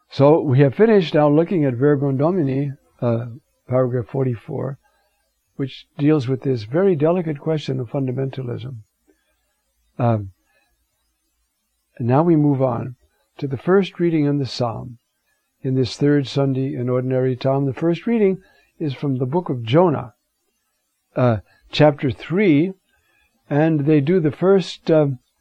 So we have finished now looking at Verbum Domini, paragraph 44, which deals with this very delicate question of fundamentalism. And now we move on to the first reading in the Psalm, in this third Sunday in Ordinary Time. The first reading is from the book of Jonah, chapter 3, and they do the first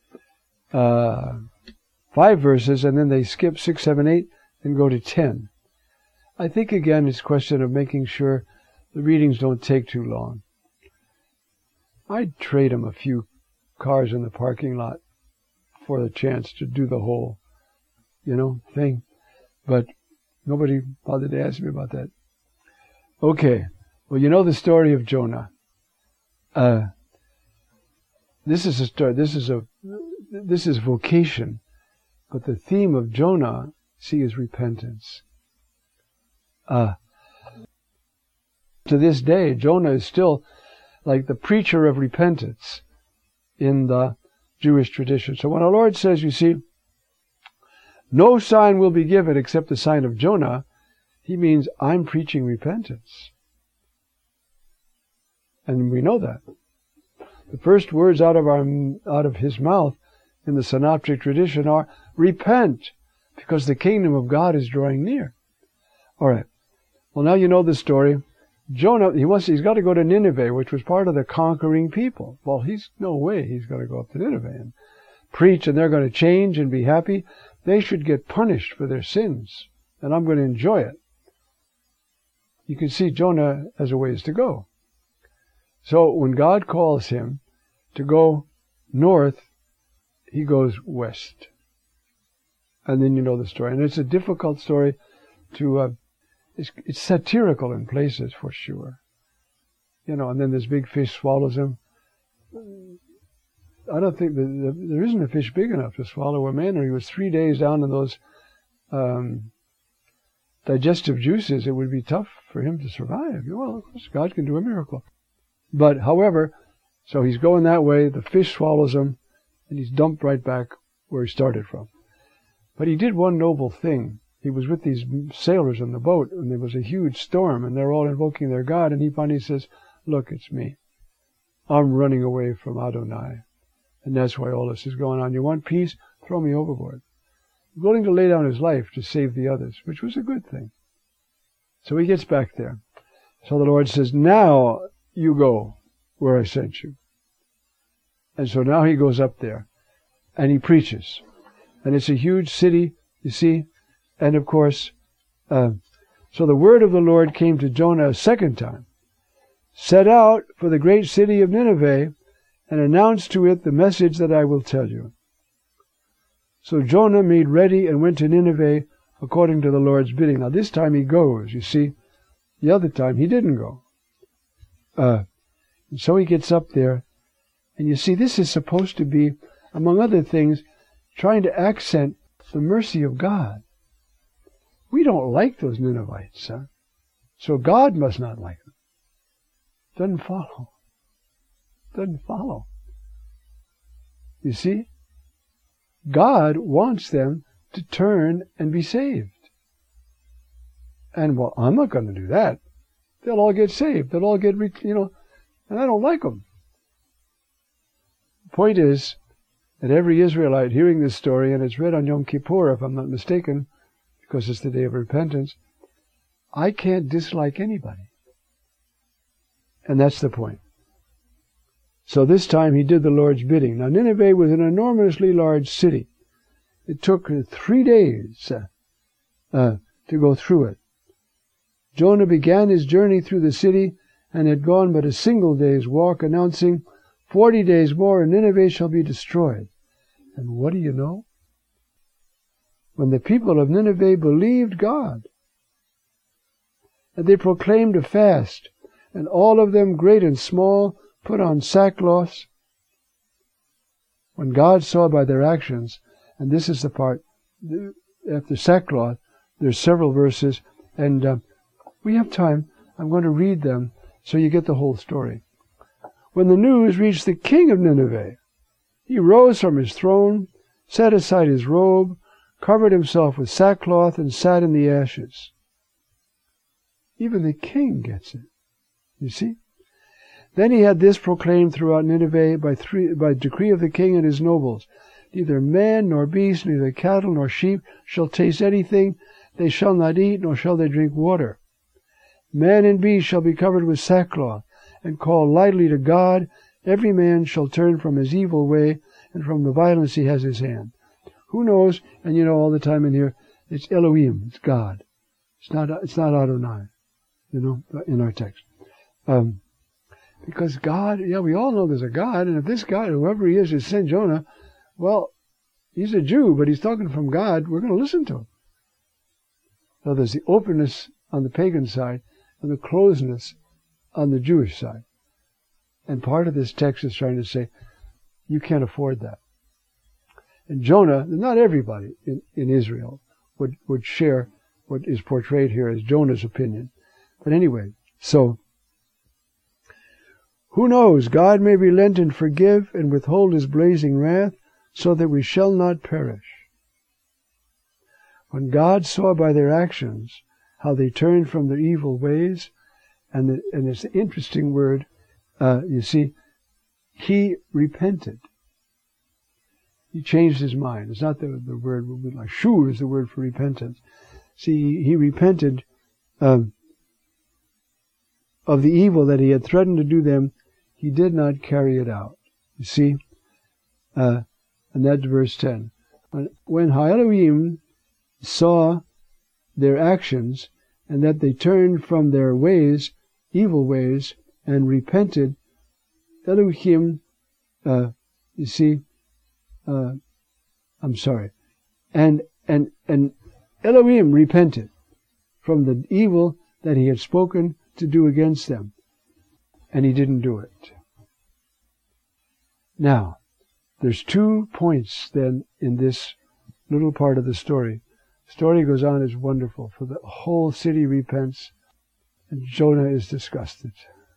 5 verses, and then they skip 6, 7, 8, and go to 10. I think, again, it's a question of making sure the readings don't take too long. I'd trade them a few cars in the parking lot for the chance to do the whole, thing. But nobody bothered to ask me about that. Okay. Well, you know the story of Jonah. This is a story. This is vocation. But the theme of Jonah, see, is repentance. To this day, Jonah is still like the preacher of repentance in the Jewish tradition. So when our Lord says, you see, no sign will be given except the sign of Jonah, he means I'm preaching repentance. And we know that. The first words out of his mouth in the synoptic tradition are, repent, because the kingdom of God is drawing near. All right. Well, now you know the story. Jonah, he's got to go to Nineveh, which was part of the conquering people. Well, no way he's going to go up to Nineveh and preach, and they're going to change and be happy. They should get punished for their sins, and I'm going to enjoy it. You can see Jonah has a ways to go. So when God calls him to go north, he goes west. And then you know the story. And it's a difficult story to... It's satirical in places, for sure. And then this big fish swallows him. I don't think there isn't a fish big enough to swallow a man, or he was 3 days down in those digestive juices. It would be tough for him to survive. Well, of course, God can do a miracle. But, however, so he's going that way, the fish swallows him, and he's dumped right back where he started from. But he did one noble thing. He was with these sailors in the boat, and there was a huge storm, and they're all invoking their God, and he finally says, look, it's me. I'm running away from Adonai. And that's why all this is going on. You want peace? Throw me overboard. He's willing to lay down his life to save the others, which was a good thing. So he gets back there. So the Lord says, now you go where I sent you. And so now he goes up there, and he preaches. And it's a huge city, you see. And of course, so the word of the Lord came to Jonah a second time. Set out for the great city of Nineveh and announce to it the message that I will tell you. So Jonah made ready and went to Nineveh according to the Lord's bidding. Now this time he goes, you see. The other time he didn't go. And so he gets up there. And you see, this is supposed to be, among other things, trying to accent the mercy of God. We don't like those Ninevites, so God must not like them. Doesn't follow. Doesn't follow. You see? God wants them to turn and be saved. And, well, I'm not going to do that. They'll all get saved. They'll all get, and I don't like them. The point is that every Israelite hearing this story, and it's read on Yom Kippur, if I'm not mistaken, because it's the day of repentance, I can't dislike anybody. And that's the point. So this time he did the Lord's bidding. Now Nineveh was an enormously large city. It took 3 days to go through it. Jonah began his journey through the city and had gone but a single day's walk, announcing, 40 days more and Nineveh shall be destroyed. And what do you know? When the people of Nineveh believed God, and they proclaimed a fast, and all of them, great and small, put on sackcloth. When God saw by their actions, and this is the part, after sackcloth, there's several verses, and we have time. I'm going to read them so you get the whole story. When the news reached the king of Nineveh, he rose from his throne, set aside his robe, covered himself with sackcloth and sat in the ashes. Even the king gets it. You see? Then he had this proclaimed throughout Nineveh by decree of the king and his nobles. Neither man nor beast, neither cattle nor sheep shall taste anything. They shall not eat, nor shall they drink water. Man and beast shall be covered with sackcloth, and call lightly to God. Every man shall turn from his evil way, and from the violence he has his hand. Who knows? And you know, all the time in here, it's Elohim, it's God. It's not Adonai, you know, in our text. Because God, yeah, we all know there's a God, and if this God, whoever he is, sent Jonah, well, he's a Jew, but he's talking from God, we're going to listen to him. So there's the openness on the pagan side, and the closeness on the Jewish side. And part of this text is trying to say, you can't afford that. And Jonah, not everybody in Israel would share what is portrayed here as Jonah's opinion. But anyway, so, who knows? God may relent and forgive and withhold his blazing wrath, so that we shall not perish. When God saw by their actions how they turned from their evil ways, and it's an interesting word, you see, he repented. He changed his mind. It's not the word, like shuv is the word for repentance. See, he repented of the evil that he had threatened to do them. He did not carry it out. You see? And that's verse 10. When Elohim saw their actions, and that they turned from their ways, evil ways, and repented, Elohim, you see, I'm sorry, and Elohim repented from the evil that he had spoken to do against them, and he didn't do it. Now, there's 2 points then in this little part of the story. The story goes on, is wonderful, for the whole city repents, and Jonah is disgusted.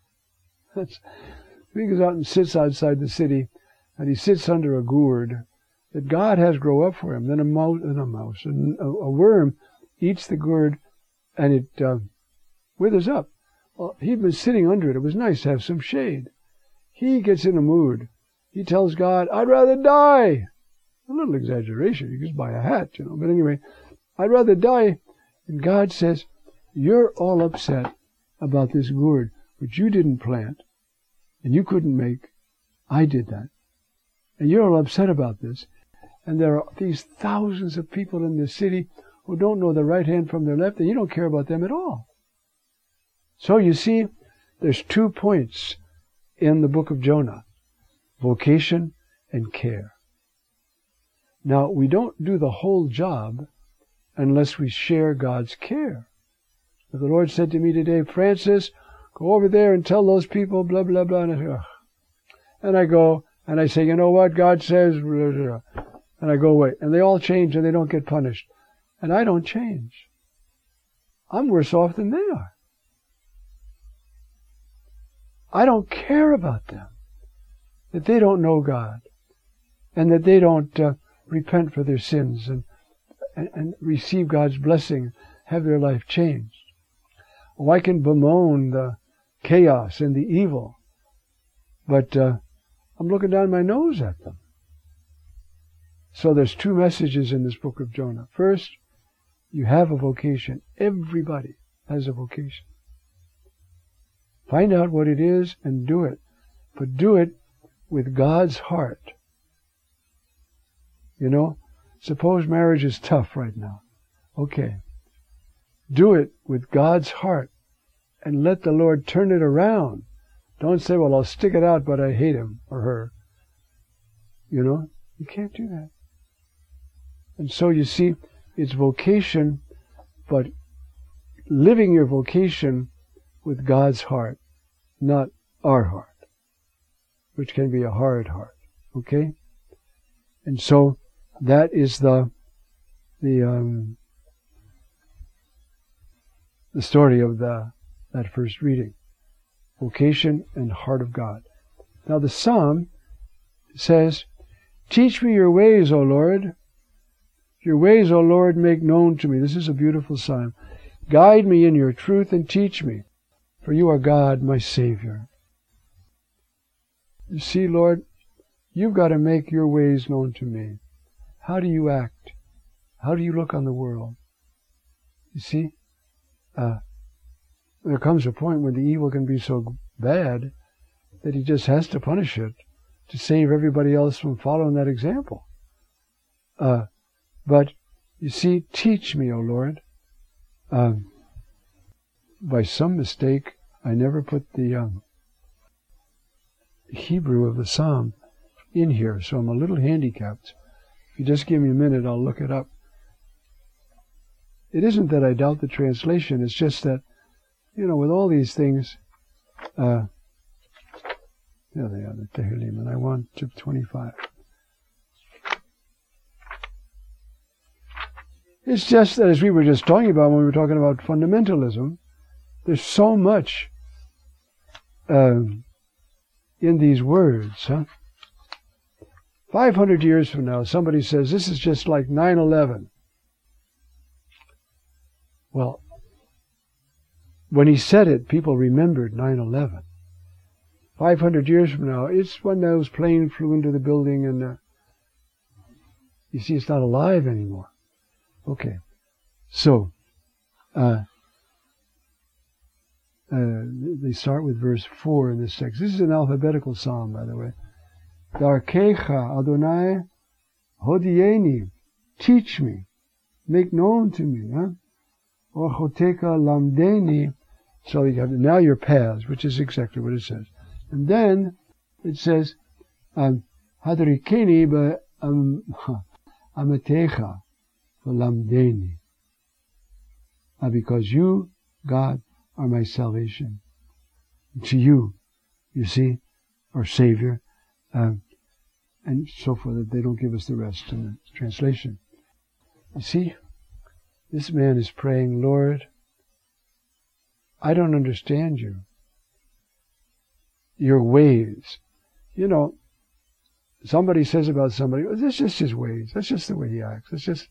He goes out and sits outside the city, and he sits under a gourd that God has grow up for him. Then a worm eats the gourd, and it withers up. Well, he'd been sitting under it. It was nice to have some shade. He gets in a mood. He tells God, I'd rather die. A little exaggeration. You just buy a hat, you know. But anyway, I'd rather die. And God says, you're all upset about this gourd, which you didn't plant, and you couldn't make. I did that. And you're all upset about this. And there are these thousands of people in this city who don't know their right hand from their left, and you don't care about them at all. So you see, there's 2 points in the book of Jonah: vocation and care. Now, we don't do the whole job unless we share God's care. If the Lord said to me today, Francis, go over there and tell those people, blah, blah, blah, and I go, and I say, you know what, God says, blah, blah, blah, and I go away. And they all change and they don't get punished. And I don't change. I'm worse off than they are. I don't care about them, that they don't know God, and that they don't repent for their sins and receive God's blessing, have their life changed. Oh, I can bemoan the chaos and the evil, but I'm looking down my nose at them. So there's 2 messages in this book of Jonah. First, you have a vocation. Everybody has a vocation. Find out what it is and do it. But do it with God's heart. You know, suppose marriage is tough right now. Okay. Do it with God's heart and let the Lord turn it around. Don't say, well, I'll stick it out, but I hate him or her. You know, you can't do that. And so you see, it's vocation, but living your vocation with God's heart, not our heart, which can be a hard heart. Okay? And so that is the story of that first reading. Vocation and heart of God. Now the psalm says, teach me your ways, O Lord. Your ways, O Lord, make known to me. This is a beautiful psalm. Guide me in your truth and teach me, for you are God, my Savior. You see, Lord, you've got to make your ways known to me. How do you act? How do you look on the world? You see, there comes a point when the evil can be so bad that he just has to punish it to save everybody else from following that example. But, you see, teach me, O Lord. By some mistake, I never put the Hebrew of the psalm in here, so I'm a little handicapped. If you just give me a minute, I'll look it up. It isn't that I doubt the translation, it's just that, with all these things, here they are, the Tehillim, and I want to 25. It's just that, as we were just talking about when we were talking about fundamentalism, there's so much in these words. 500 years from now, somebody says, this is just like 9/11. Well, when he said it, people remembered 9/11. 500 years from now, it's when those planes flew into the building and, you see, it's not alive anymore. Okay. So, they start with verse 4 in this text. This is an alphabetical psalm, by the way. Darkecha Adonai hodieni, teach me, make known to me. Orchoteka lamdeni. So you have now your paths, which is exactly what it says. And then it says, Hadrikeni amatecha lamdeni. Because you, God, are my salvation. To you, you see, our Savior, and so forth, that they don't give us the rest in the translation. You see, this man is praying, Lord, I don't understand you. Your ways. Somebody says about somebody, oh, that's just his ways. That's just the way he acts. That's just,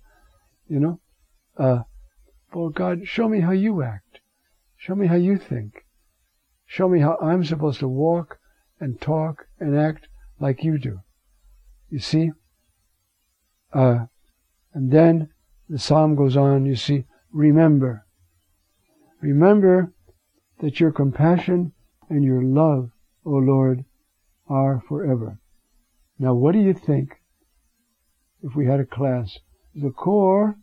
well, God, show me how you act. Show me how you think. Show me how I'm supposed to walk and talk and act like you do. You see? And then the psalm goes on, you see, remember. Remember that your compassion and your love, O Lord, are forever. Now, what do you think, if we had a class, the core,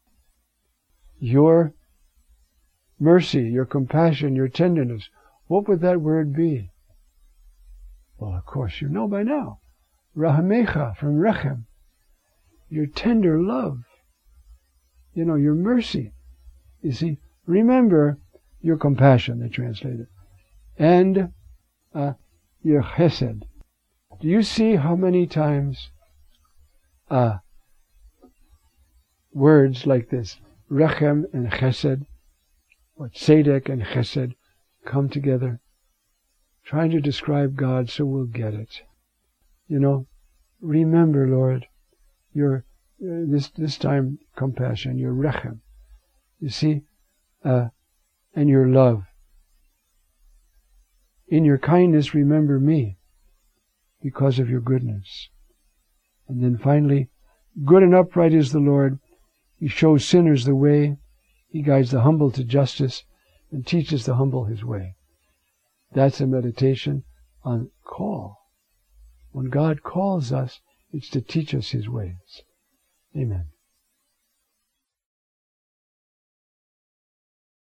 your mercy, your compassion, your tenderness, what would that word be? Well, of course, you know by now. Rahamecha, from Rechem. Your tender love. Your mercy. You see, remember your compassion, they translate it. And your chesed. Do you see how many times words like this, Rechem and chesed, or tzedek and chesed, come together, trying to describe God so we'll get it. Remember, Lord, your this time compassion, your rechem, you see, and your love. In your kindness, remember me, because of your goodness. And then finally, good and upright is the Lord. He shows sinners the way. He guides the humble to justice and teaches the humble his way. That's a meditation on call. When God calls us, it's to teach us his ways. Amen.